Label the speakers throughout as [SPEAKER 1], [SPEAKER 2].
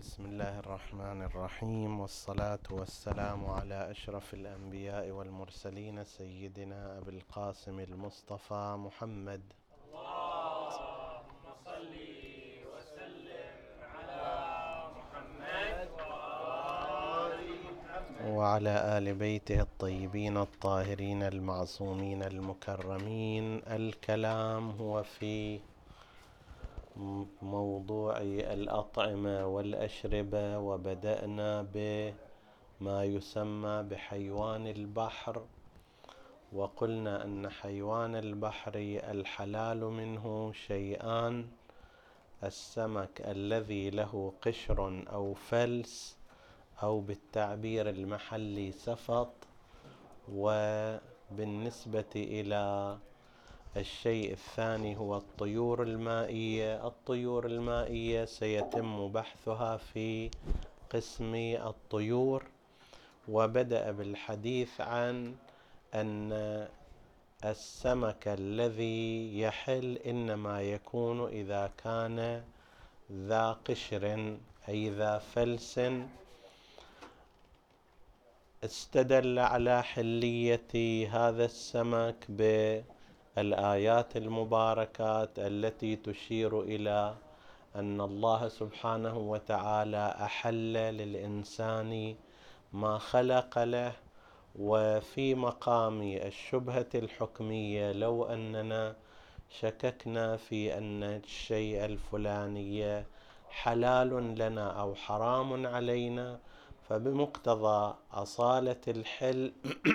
[SPEAKER 1] بسم الله الرحمن الرحيم، والصلاة والسلام على أشرف الأنبياء والمرسلين سيدنا أبي القاسم المصطفى محمد.
[SPEAKER 2] اللهم صل وسلم على محمد
[SPEAKER 1] وعلى آل بيته الطيبين الطاهرين المعصومين المكرمين. الكلام هو في موضوع الأطعمة والأشربة، وبدأنا بما يسمى بحيوان البحر، وقلنا أن حيوان البحر الحلال منه شيئان: السمك الذي له قشر أو فلس، أو بالتعبير المحلي سفط. وبالنسبة إلى الشيء الثاني هو الطيور المائية. الطيور المائية سيتم بحثها في قسم الطيور، وبدأ بالحديث عن أن السمك الذي يحل إنما يكون إذا كان ذا قشر أي ذا فلس. استدل على حلية هذا السمك بالآيات المباركات التي تشير إلى أن الله سبحانه وتعالى أحل للإنسان ما خلق له. وفي مقام الشبهة الحكمية، لو أننا شككنا في أن الشيء الفلاني حلال لنا أو حرام علينا، فبمقتضى أصالة الحل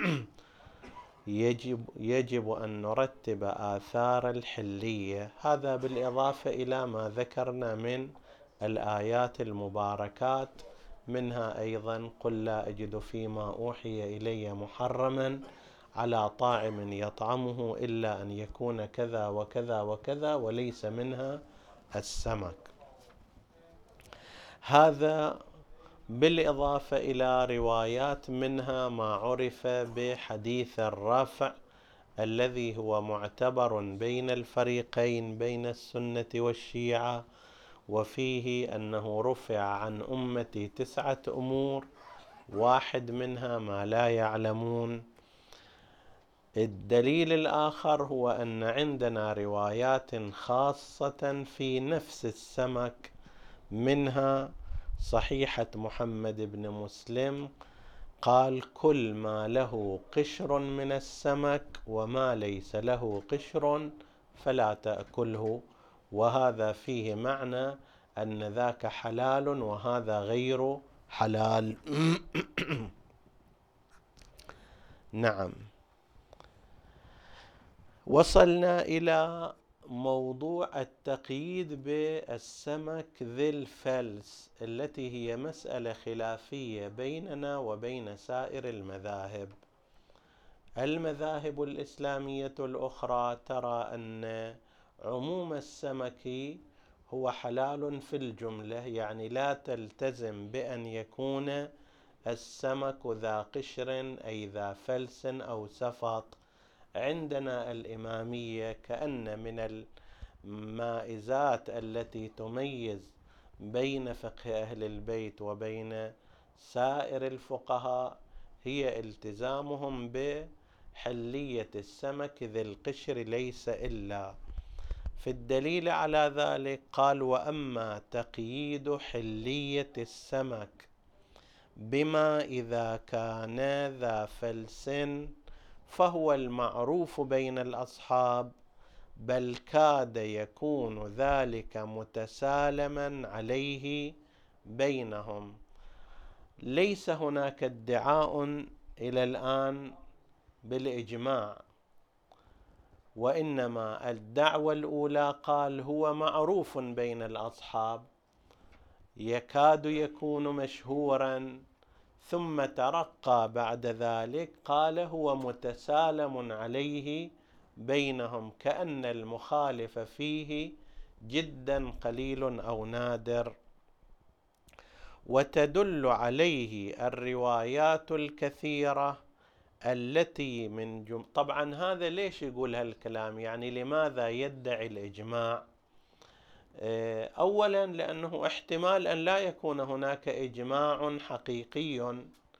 [SPEAKER 1] يجب أن نرتب آثار الحلية. هذا بالإضافة إلى ما ذكرنا من الآيات المباركات، منها أيضا: قل لا أجد فيما أوحي إلي محرما على طاعم يطعمه إلا أن يكون كذا وكذا وكذا، وليس منها السمك. هذا بالإضافة إلى روايات، منها ما عرف بحديث الرفع الذي هو معتبر بين الفريقين، بين السنة والشيعة، وفيه أنه رفع عن أمتي 9 أمور، واحد منها ما لا يعلمون. الدليل الآخر هو أن عندنا روايات خاصة في نفس السمك، منها صحيحة محمد بن مسلم قال: كل ما له قشر من السمك، وما ليس له قشر فلا تأكله. وهذا فيه معنى أن ذاك حلال وهذا غير حلال. نعم. وصلنا إلى موضوع التقييد بالسمك ذي الفلس، التي هي مسألة خلافية بيننا وبين سائر المذاهب. المذاهب الإسلامية الأخرى ترى أن عموم السمك هو حلال في الجملة، يعني لا تلتزم بأن يكون السمك ذا قشر أي ذا فلس أو سفط. عندنا الإمامية كأن من المائزات التي تميز بين فقه أهل البيت وبين سائر الفقهاء هي التزامهم بحلية السمك ذي القشر، ليس إلا. في الدليل على ذلك قال: وأما تقييد حلية السمك بما إذا كان ذا فلس فهو المعروف بين الأصحاب، بل كاد يكون ذلك متسالما عليه بينهم. ليس هناك ادعاء إلى الآن بالإجماع، وإنما الدعوة الأولى قال هو معروف بين الأصحاب، يكاد يكون مشهورا، ثم ترقى بعد ذلك قال هو متسالم عليه بينهم، كأن المخالف فيه جدا قليل أو نادر. وتدل عليه الروايات الكثيرة التي طبعا هذا ليش يقول هالكلام؟ يعني لماذا يدعي الإجماع؟ أولا لأنه احتمال أن لا يكون هناك إجماع حقيقي،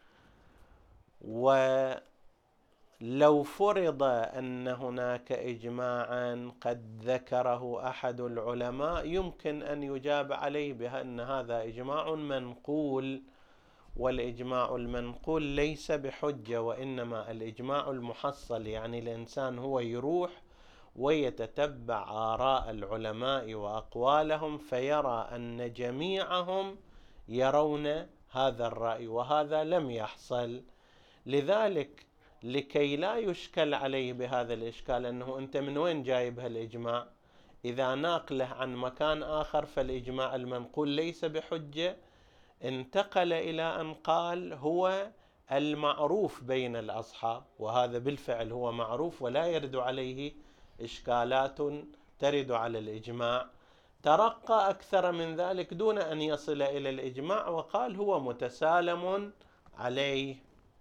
[SPEAKER 1] ولو فرض أن هناك إجماعا قد ذكره أحد العلماء يمكن أن يجاب عليه بأن هذا إجماع منقول، والإجماع المنقول ليس بحجة، وإنما الإجماع المحصل يعني الإنسان هو يروح ويتتبع آراء العلماء وأقوالهم فيرى أن جميعهم يرون هذا الرأي، وهذا لم يحصل. لذلك لكي لا يشكل عليه بهذا الإشكال أنه أنت من وين جايب هالإجماع، إذا ناقله عن مكان آخر فالإجماع المنقول ليس بحجة، انتقل إلى أن قال هو المعروف بين الأصحاب، وهذا بالفعل هو معروف ولا يرد عليه إشكالات ترد على الإجماع. ترقى أكثر من ذلك دون أن يصل إلى الإجماع وقال هو متسالم عليه.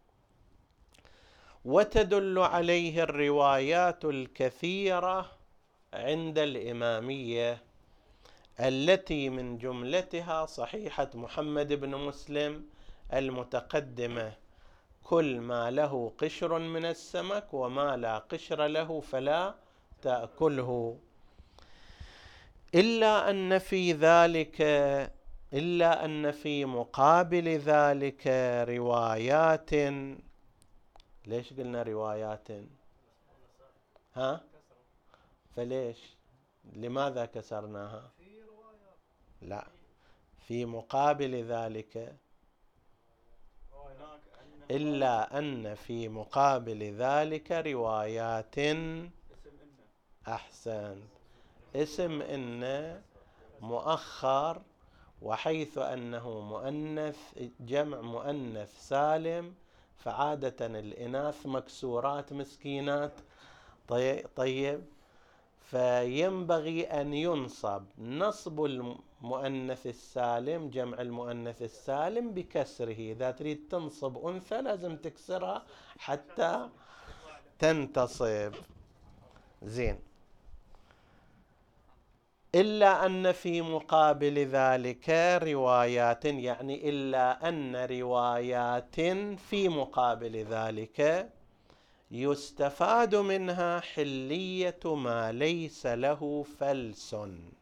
[SPEAKER 1] وتدل عليه الروايات الكثيرة عند الإمامية التي من جملتها صحيحة محمد بن مسلم المتقدمة: كل ما له قشر من السمك وما لا قشر له فلا تأكله. إلا أن في مقابل ذلك روايات. ليش قلنا روايات؟ فليش؟ لماذا كسرناها؟ لا، في مقابل ذلك. إلا أن في مقابل ذلك روايات. أحسن. اسم إن مؤخر، وحيث أنه مؤنث جمع مؤنث سالم فعادة الإناث مكسورات مسكينات. طيب، فينبغي أن ينصب نصب المؤنث السالم جمع المؤنث السالم بكسره. إذا تريد تنصب أنثى لازم تكسرها حتى تنتصب. زين. إلا أن في مقابل ذلك روايات، يعني إلا أن روايات في مقابل ذلك يستفاد منها حلية ما ليس له فلس،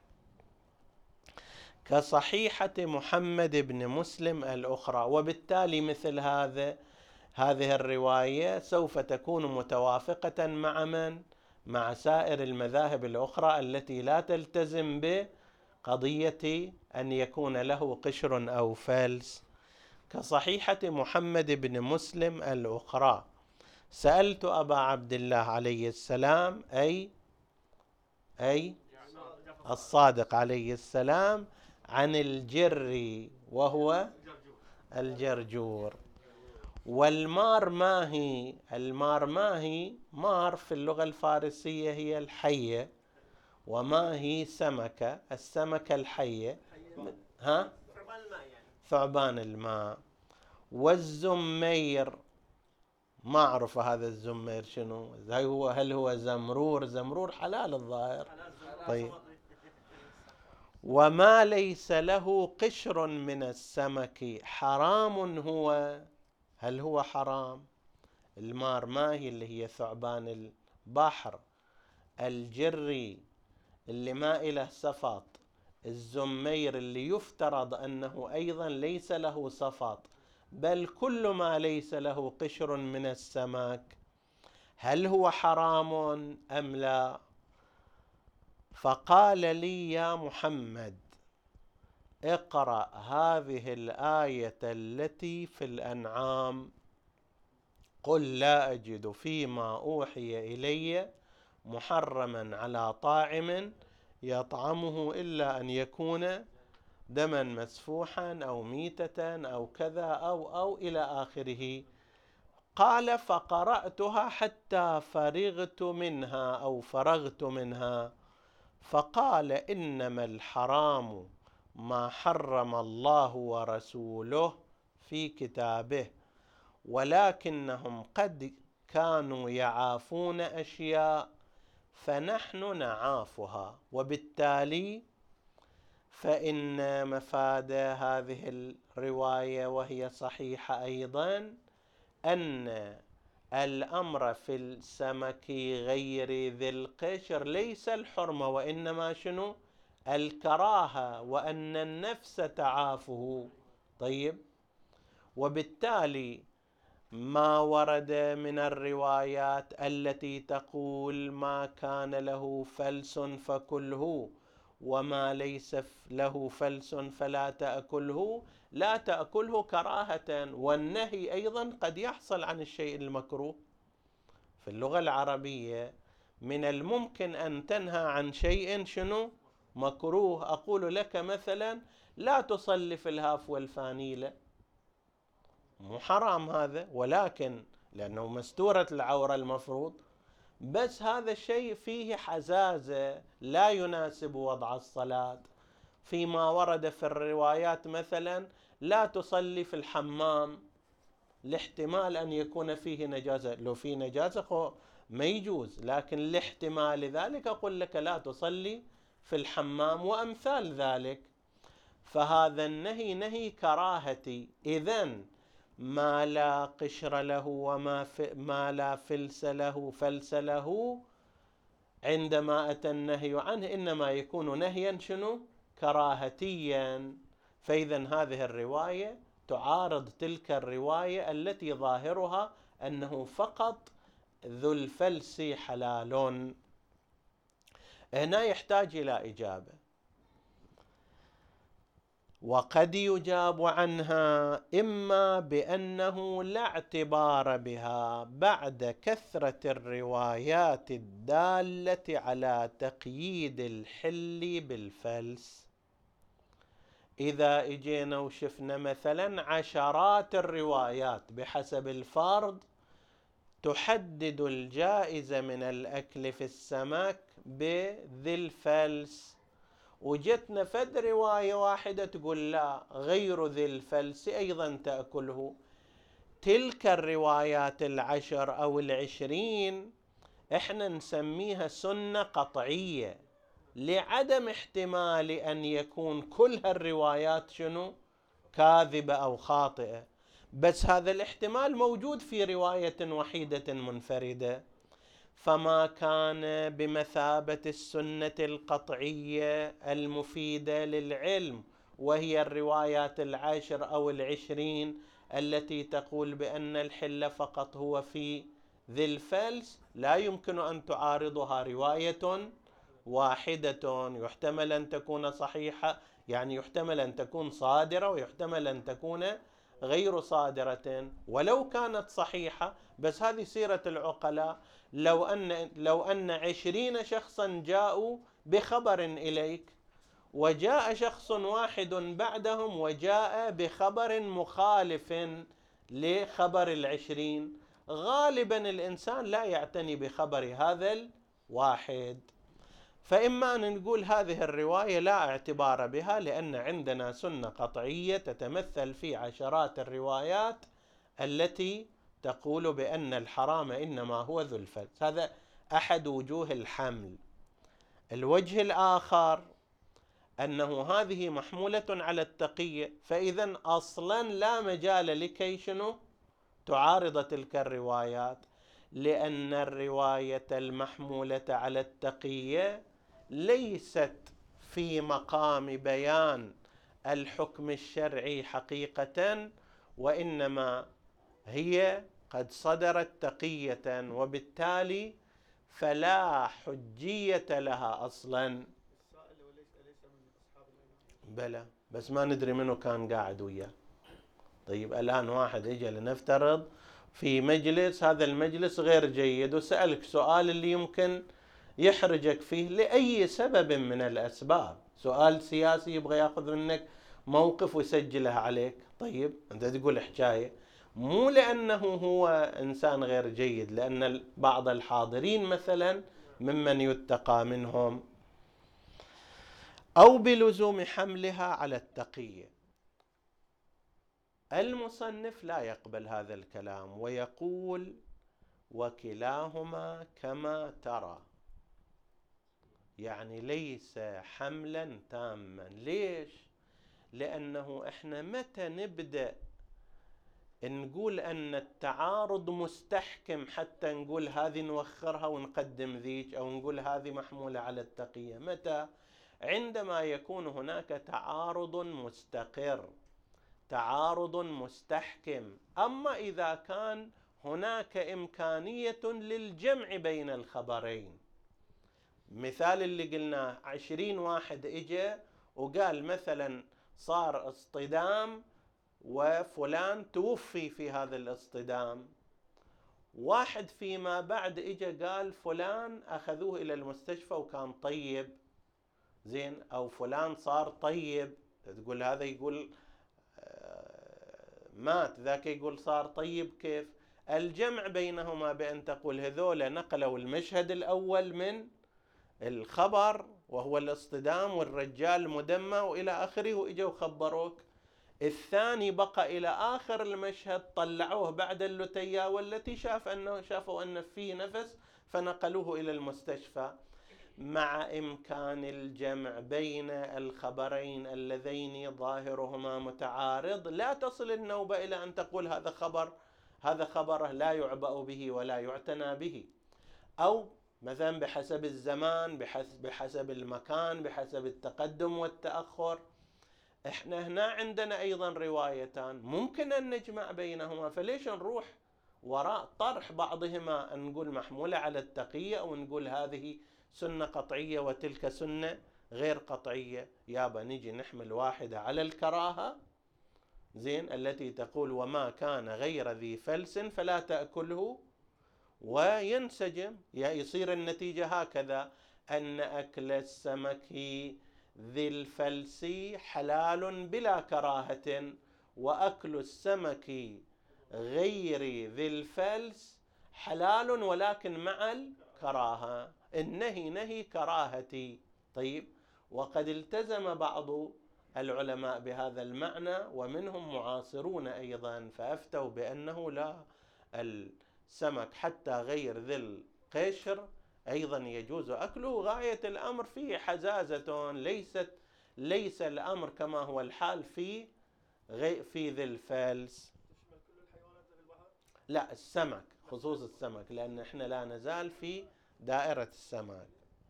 [SPEAKER 1] كصحيحة محمد بن مسلم الأخرى. وبالتالي مثل هذه الرواية سوف تكون متوافقة مع من؟ مع سائر المذاهب الأخرى التي لا تلتزم بقضية أن يكون له قشر أو فلس، كصحيحة محمد بن مسلم الأخرى. سألت أبا عبد الله عليه السلام أي الصادق عليه السلام عن الجر وهو الجرجور. والمار ما هي؟ المار ما هي؟ مار في اللغة الفارسية هي الحية، وما هي سمكة، السمكة الحية ثعبان الماء. والزمير ما أعرف هذا الزمير شنو، هل هو زمرور حلال الظاهر. طيب. وما ليس له قشر من السمك حرام هو، هل هو حرام؟ المار ماهي اللي هي ثعبان البحر، الجري اللي ما إله صفط، الزمير اللي يفترض أنه أيضا ليس له صفط، بل كل ما ليس له قشر من السمك، هل هو حرام أم لا؟ فقال لي: يا محمد، اقرأ هذه الآية التي في الأنعام: قل لا أجد فيما أوحي إلي محرما على طاعم يطعمه إلا أن يكون دما مسفوحا أو ميتة أو كذا أو إلى آخره. قال: فقرأتها حتى فرغت منها فقال: إنما الحرام ما حرم الله ورسوله في كتابه، ولكنهم قد كانوا يعافون أشياء فنحن نعافها، وبالتالي فإن مفاد هذه الرواية وهي صحيحة أيضا أن الأمر في السمك غير ذي القشر ليس الحرمة وإنما شنو؟ الكراهة، وأن النفس تعافه. طيب، وبالتالي ما ورد من الروايات التي تقول ما كان له فلس فكله وما ليس له فلس فلا تأكله، لا تأكله كراهة. والنهي أيضا قد يحصل عن الشيء المكروه. في اللغة العربية من الممكن أن تنهى عن شيء شنو؟ مكروه. أقول لك مثلا لا تصلي في الهاف والفانيلة، مو حرام هذا، ولكن لأنه مستورة العورة المفروض، بس هذا الشيء فيه حزازة لا يناسب وضع الصلاة. فيما ورد في الروايات مثلا لا تصلي في الحمام لاحتمال أن يكون فيه نجاسة. لو فيه نجاسة ما يجوز، لكن لاحتمال ذلك أقول لك لا تصلي في الحمام وأمثال ذلك. فهذا النهي نهي كراهتي. إذن ما لا قشر له وما لا فلس له عندما أتى النهي عنه إنما يكون نهيا شنو؟ كراهتيا. فإذا هذه الرواية تعارض تلك الرواية التي ظاهرها أنه فقط ذو الفلس حلال. هنا يحتاج إلى إجابة، وقد يجاب عنها إما بأنه لا اعتبار بها بعد كثرة الروايات الدالة على تقييد الحل بالفلس. إذا اجينا وشفنا مثلا عشرات الروايات بحسب الفرض تحدد الجائز من الأكل في السمك بذي الفلس، وجتنا فد رواية واحدة تقول لا غير ذي الفلس أيضا تأكله، تلك الروايات 10 أو 20 احنا نسميها سنة قطعية، لعدم احتمال أن يكون كل هالروايات شنو؟ كاذبة أو خاطئة، بس هذا الاحتمال موجود في رواية وحيدة منفردة. فما كان بمثابة السنة القطعية المفيدة للعلم وهي الروايات 10 أو 20 التي تقول بأن الحل فقط هو في ذي الفلس، لا يمكن أن تعارضها رواية واحدة يحتمل أن تكون صحيحة، يعني يحتمل أن تكون صادرة ويحتمل أن تكون غير صادرة. ولو كانت صحيحة، بس هذه سيرة العقلاء، لو أن 20 شخصا جاءوا بخبر إليك وجاء شخص واحد بعدهم وجاء بخبر مخالف لخبر 20، غالبا الإنسان لا يعتني بخبر هذا الواحد. فإما أن نقول هذه الرواية لا اعتبار بها لأن عندنا سنة قطعية تتمثل في عشرات الروايات التي تقول بأن الحرام إنما هو ذو الفلس. هذا أحد وجوه الحمل. الوجه الآخر أنه هذه محمولة على التقية، فإذا أصلا لا مجال لكي شنو؟ تعارض تلك الروايات، لأن الرواية المحمولة على التقية ليست في مقام بيان الحكم الشرعي حقيقة، وإنما هي قد صدرت تقية، وبالتالي فلا حجية لها أصلا. بلى، بس ما ندري منه كان قاعد وياه. طيب الآن واحد اجى لنفترض في مجلس، هذا المجلس غير جيد، وسألك سؤال اللي يمكن يحرجك فيه لأي سبب من الأسباب، سؤال سياسي يبغى ياخذ منك موقف ويسجله عليك. طيب أنت تقول حكاية، مو لأنه هو إنسان غير جيد، لأن بعض الحاضرين مثلا ممن يتقى منهم، أو بلزوم حملها على التقية. المصنف لا يقبل هذا الكلام ويقول وكلاهما كما ترى، يعني ليس حملا تاما. ليش؟ لأنه إحنا متى نبدأ نقول أن التعارض مستحكم حتى نقول هذه نوخرها ونقدم ذيك، أو نقول هذه محمولة على التقية؟ متى؟ عندما يكون هناك تعارض مستقر، تعارض مستحكم. أما إذا كان هناك إمكانية للجمع بين الخبرين، مثال اللي قلناه 20 واحد إجا وقال مثلا صار اصطدام وفلان توفي في هذا الاصطدام، واحد فيما بعد إجا قال فلان أخذوه إلى المستشفى وكان طيب، زين، أو فلان صار طيب، تقول هذا يقول مات، ذاك يقول صار طيب. كيف الجمع بينهما؟ بأن تقول هذول نقلوا المشهد الأول من الخبر وهو الاصطدام والرجال مدمى وإلى آخره، وإجوا خبروك. الثاني بقى إلى آخر المشهد، طلعوه بعد اللتيا والتي شافوا أن فيه نفس فنقلوه إلى المستشفى. مع إمكان الجمع بين الخبرين اللذين ظاهرهما متعارض، لا تصل النوبة إلى أن تقول هذا خبره لا يعبأ به ولا يعتنى به. أو مثلا بحسب الزمان، بحسب المكان، بحسب التقدم والتأخر. احنا هنا عندنا أيضا روايتان ممكن أن نجمع بينهما، فليش نروح وراء طرح بعضهما أن نقول محمولة على التقية، أو نقول هذه سنة قطعية وتلك سنة غير قطعية؟ يابا نجي نحمل واحدة على الكراهة، زين، التي تقول وما كان غير ذي فلس فلا تأكله، وينسجم. يصير النتيجة هكذا، أن أكل السمك ذي الفلس حلال بلا كراهة، وأكل السمك غير ذي الفلس حلال ولكن مع الكراهة. النهي نهي كراهتي. طيب، وقد التزم بعض العلماء بهذا المعنى، ومنهم معاصرون أيضا، فأفتوا بأنه لا، السمك حتى غير ذي القشر أيضا يجوز أكله. غاية الأمر فيه حزازة، ليس الأمر كما هو الحال في ذي الفلس. لا، السمك، خصوص السمك، لأن احنا لا نزال في دائرة السمك.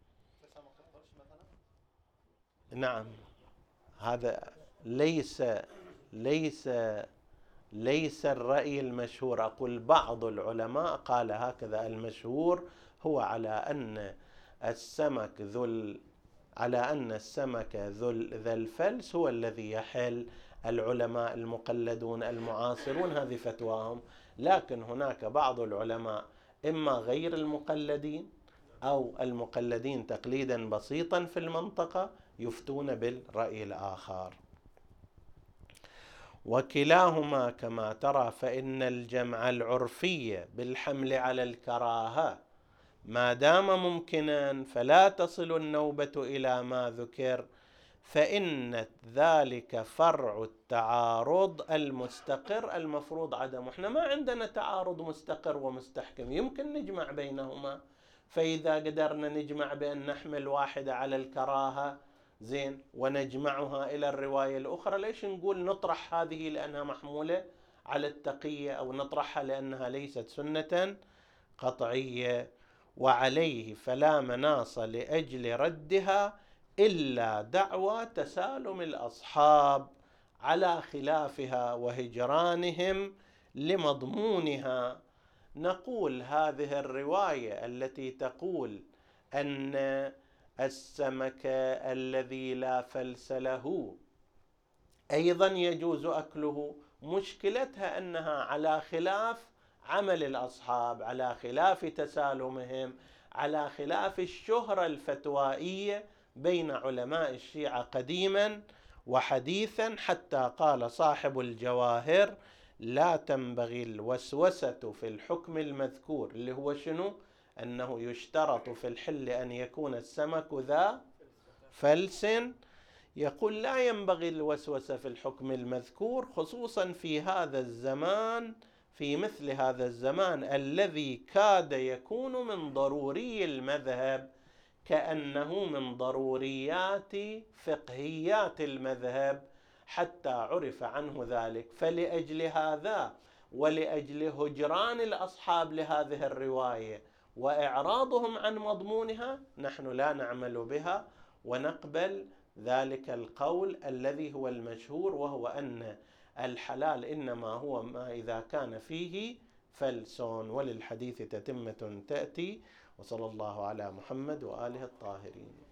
[SPEAKER 1] نعم، هذا ليس الرأي المشهور. أقول بعض العلماء قال هكذا. المشهور هو على أن السمك ذا الفلس هو الذي يحل. العلماء المقلدون المعاصرون هذه فتواهم، لكن هناك بعض العلماء إما غير المقلدين أو المقلدين تقليدا بسيطا في المنطقة يفتون بالرأي الآخر. وكلاهما كما ترى فإن الجمع العرفي بالحمل على الكراهة ما دام ممكنا فلا تصل النوبة إلى ما ذكر، فإن ذلك فرع التعارض المستقر المفروض عدمه. احنا ما عندنا تعارض مستقر ومستحكم، يمكن نجمع بينهما. فإذا قدرنا نجمع بأن نحمل واحدة على الكراهة، زين، ونجمعها إلى الرواية الأخرى، ليش نقول نطرح هذه لأنها محمولة على التقية، أو نطرحها لأنها ليست سنة قطعية؟ وعليه فلا مناص لأجل ردها إلا دعوى تسالم الأصحاب على خلافها وهجرانهم لمضمونها. نقول هذه الرواية التي تقول أن السمك الذي لا فلس له أيضا يجوز أكله، مشكلتها أنها على خلاف عمل الأصحاب، على خلاف تسالمهم، على خلاف الشهرة الفتوائية بين علماء الشيعة قديما وحديثا، حتى قال صاحب الجواهر لا تنبغي الوسوسة في الحكم المذكور، اللي هو شنو؟ أنه يشترط في الحل أن يكون السمك ذا فلس. يقول لا ينبغي الوسوسة في الحكم المذكور، خصوصا في هذا الزمان، في مثل هذا الزمان الذي كاد يكون من ضروري المذهب كأنه من ضروريات فقهيات المذهب حتى عرف عنه ذلك. فلأجل هذا ولأجل هجران الأصحاب لهذه الرواية وإعراضهم عن مضمونها نحن لا نعمل بها ونقبل ذلك القول الذي هو المشهور، وهو أن الحلال إنما هو ما إذا كان فيه فلس. وللحديث تتمة تأتي. وصلى الله على محمد وآله الطاهرين.